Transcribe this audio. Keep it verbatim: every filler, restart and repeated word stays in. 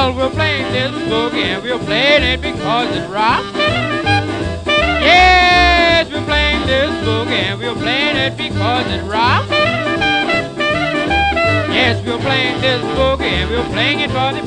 Well, we're playing this boogie and we're playing it because it rocks. Yes, we're playing this boogie and we're playing it because it rocks. Yes, we're playing this boogie and we're playing it for the